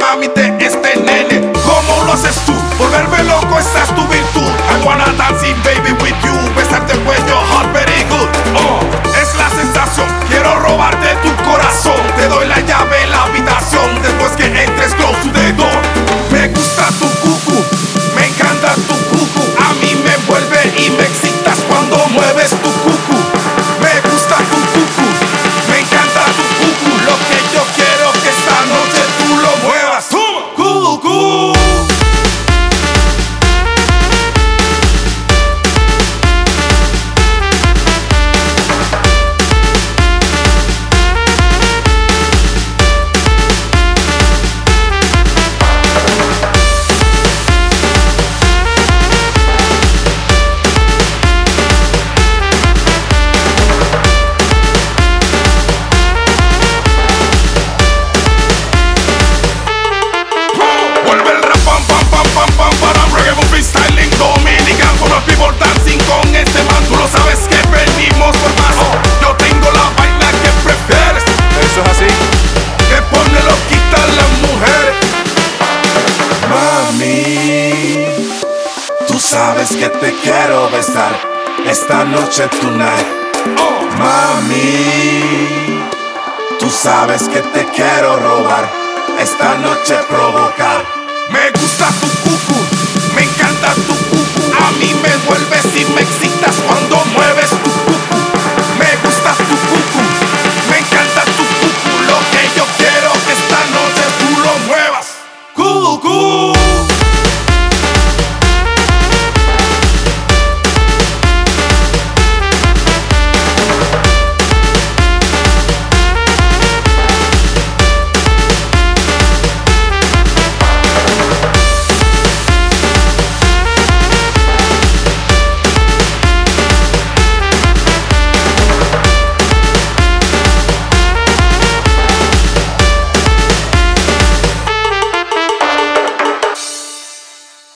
trámite este nene. ¿Cómo lo haces tú? Volverme loco, esa es tu virtud. I wanna dancing baby with you. Besarte el cuello, hot very good. Es la sensación, quiero robarte tu corazón. Te doy la llave en la habitación después que entres close to the door. Me gusta tu cucu, me encanta tu cucu. A mí me envuelve y me excitas cuando mueves tu cucu. Me gusta tu cucu, me encanta tu cucu. Lo que yo quiero que esta noche tú lo muevas. Cucu. Sabes que te quiero besar esta noche tonight. Mami, tú sabes que te quiero robar esta noche provocar. Me gusta tu cucu, me encanta tu cucu. A mí me vuelves y me excitas cuando